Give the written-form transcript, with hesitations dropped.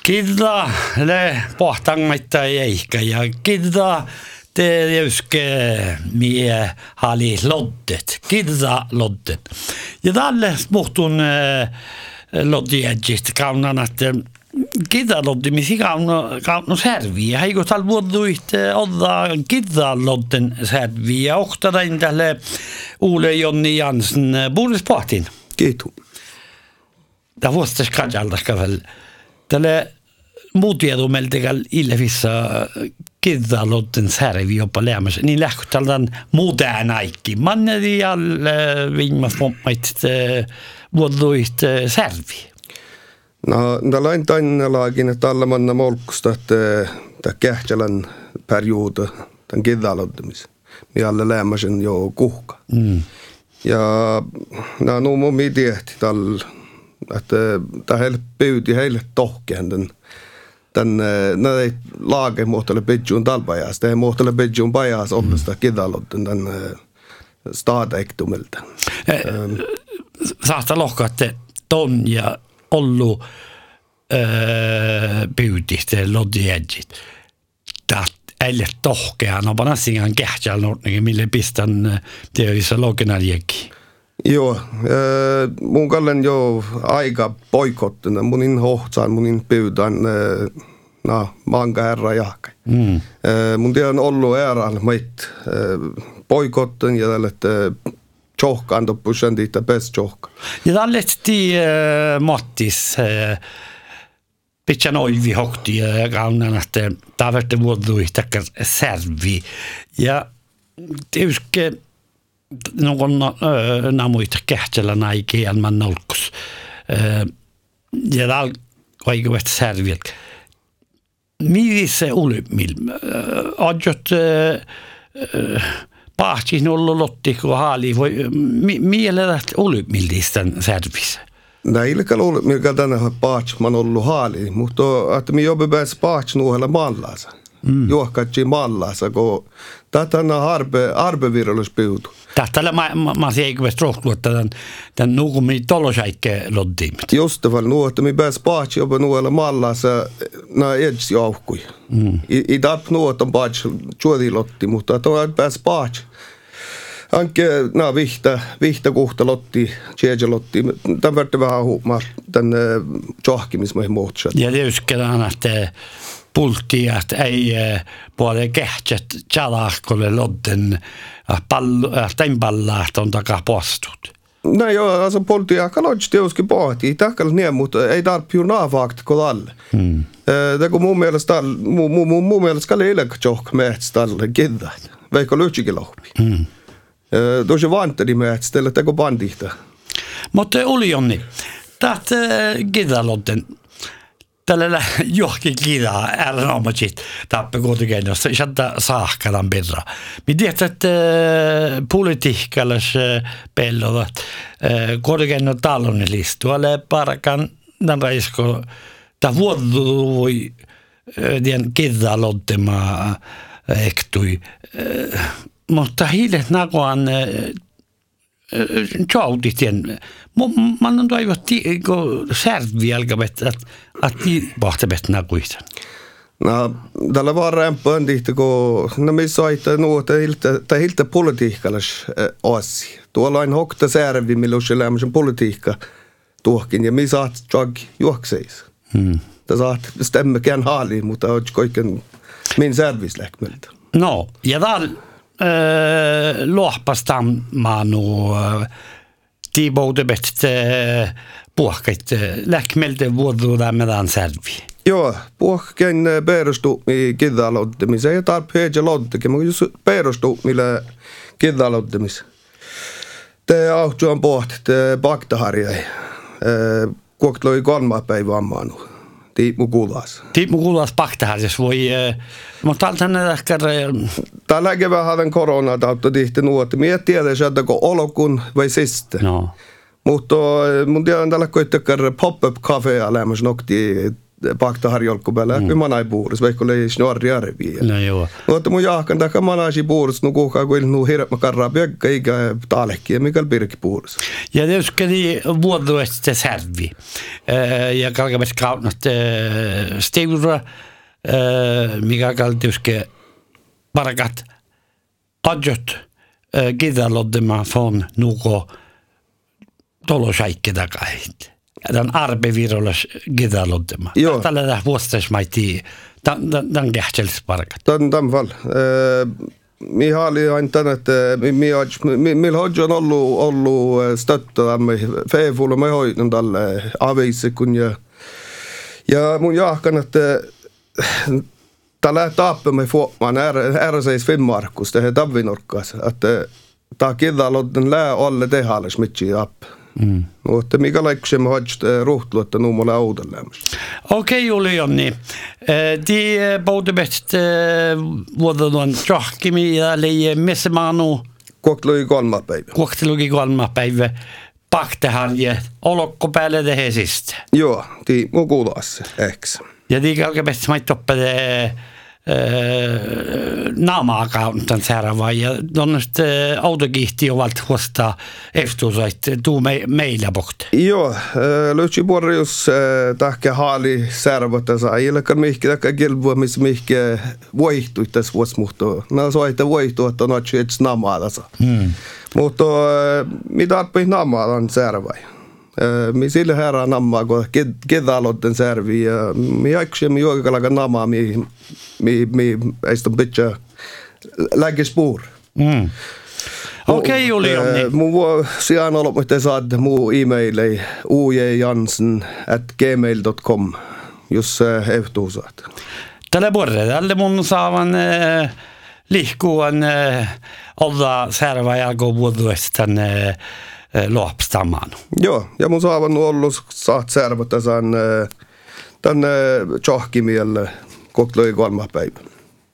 Kidda le pohtangaita eikä ja kidda te juske mie hali loddet. Kidda loddet. Ja tälle muhtun loddiedjist kaunan, että kidda loddimisi kauno serviä. Heiko tal vuoduit olla kidda lodden serviä. Ohtadain tälle Ole Jonni Jansen buulispahtin. Kiitos. Tämä vuostas kajalta väl. Tälle muutiedumeltekal ilvissa kidalotten servi jopa lämmäs. Niin lähtötaldan modernaikki. Manneri all viimas mommait vuoduit servi. No, tällainen tainalakin, että alla manna molkusta, että kähtsälän periode, tämän kidalottamisen. Niin alla lämmäsen jo kuhka. Ja no mun mietiehti tällä. Että tämä pyyti heille tohkeen tämän näin laake muhtele pidjuun talpajas. Tämä muhtele pidjuun pajas ollesta kidalotten tämän staateiktumilta. Saattaa lohkaa, että ton ja ollu pyyti, loddiedjit. Tämä äille tohkean on panassingan kähtsäällä, mille pistän teoriassa logenarjekin. Joo, mun kallen jo aika poikottina, munin hohtsaan, munin pyytän, manka herra jahkai. Mun tiedän ollut erään meit poikottin ja tälle tjohkaan toppusen tiitä best tjohka. Ja tälle Mattis pitän oivi hokti ja kaunan, että taverte vuodui takkar servi. Ja tietysti någon namuita kähtsellä naikeen man nolkus. Ja täällä kaikuvasta servieltä. Missä olymil? Adjot pahtiin ollut lotti, kun haali voi mielellä olymillistan servissä. Näilläkään olymilkään tänne pahtiin man ollut haali, mutta että me jobbe pääs pahtiin nuohella mallaansa. Juohkattiin mallaansa, kun tätä on arbeviralluspyytu. Tällä mä seikuvasta rohkua, että tämän nukumin tolosaikke loddiimet. Just det, nu että me pääs paatsi jopa nuolla mallassa nää edsi auhkui. I tarp nuoton paatsi juodilotti, mutta tuon pääs paatsi. Anke nää vihta kuhta lotti, tjejelotti. Tämän verran vähän huumaa tämän johkimismaihin muutsaa. Ja tietyskään, että pulttia, että ei puolella kähtsät tjalahkolle lodden tempallaa, että on takaa postut. No joo, alltså pulttia kalotsi tietysti pohtii. Tähkällä niin, mutta ei tarvitse ju naavaakta kuin alle. Det kun mun mielestä kalle ilkä johka mehtsi tälle kiddat. Veikko lyhtsikin lohpi. Tuossa vanteri mehtsi tälle teko bandihta. Mutta oli Jonni, tästä kiddalodden tällä johonkin kidaa ääränomaiset tappe kuitenkin, jos ei saada saakkalan perra. Me tiedät, että politiikkalais pellovat kuitenkin on talouden listua, ale parakan tämän raisko, tämä vuodu voi tien kidalottema ektui. Mutta hiilet nakoan tjauditien. Mä annan toivottiin, kun särvi alkavat, että pohtavat nakuisan. No, tällä vaan rämpään tihti, kun missä aitaa nuota hiltä politiikkalais asi. Tuolla on hokta särvi, millä on lämmöisen politiikka tuohkin, ja missä saat juokseis. Tämä saat stämmekään haaliin, mutta on kaiken min särvisläkmöltä. No, ja täällä lohpastaan maanu tiiboudebet puhkait läkmeltä vuoduudaan meidän särvi. Joo, puhkein perustu kidalottamiseen ja tarpeeksi lottikin, mutta jos perustu millä kidalottamiseen. Te autuaan pohti, te baktaharjai, kuokloi 3 päivää ammaanu. Tiipmu kuulas baktaharjas voi, mutta tänne ehkä tällä kevään den koronaa tautta tihti nuotti. Mie tiedä, että kun olokun vai siste. No. Mutta mun tiedän tällä koittakar pop-up cafea lämmäs nokti pakta harjolku päällä, kun manai puhuris, vaikka oli snorri arvi. No joo. Mutta mun jahkan takia manaisi puhuris, no kukaan kuin nu hirveä karraa piekka, eikä taalekki, mikä pirki puhuris. Ja tietysti vuoduesti särvi. Ja kalkamis kaunat steura, mikä kaltiuske parakat adjot kidaloddema från nuko tolosaikke takait. Den arbevirolas gidaloddema. Tällä vuostasmaiti den kähtelsparkat. Tämän fall. Mi oli aina tänne, että meillä on ollut stöttämme feefulla me hoidon tälle avisikun ja mun jahkan, että tällä tappamme fuomaan R6 Finnmarkus tehdä tavinorkkaas, että tämä kidalodden lää alle tehdäällä mitsi app. Mutta mikä laikusemme hoidon ruhtlu, että nuumolle oudellämmästä. Okei, Julioni. De boudebest vuodon johkimi ja leije messemanu. Kuoktelugi 3 päivä. Kuoktelugi 3 päivä. Pakteharje olokko päälle tehesistä. Joo, tii mun kuulossa, eks. Ja tii kalkebest mait toppade naama-accountan säärävä ja tuonnoista autokihti ovat huostaa eftuusait tuu meillä pohti. Joo, löytsi puolella tahke haali säärävä saa ilkan mihki takka kilpua, missä mihki voihtui tässä vuosmuhtoa. Mä soitte voihtua, että on otsi ets naamaadasa. Mutta mitä arppi naamaadan säärävä? Mi sille herran nammaa, kun kidalotten särvi ja mi aiksemme juokalaga namaa, mi eistön pitää läggespuur. Okei, Julioni. Mun sijaan ollut, mitä saat mun e-maili ujansson@gmail.com, jos ehtuusaat. Tällä vuodella mun saavan lihkuan olla särvä ja vuoduestan lohpstamaan. Joo, ja mun saavan ollut saat särvä tänne johkimielle 3 päivä.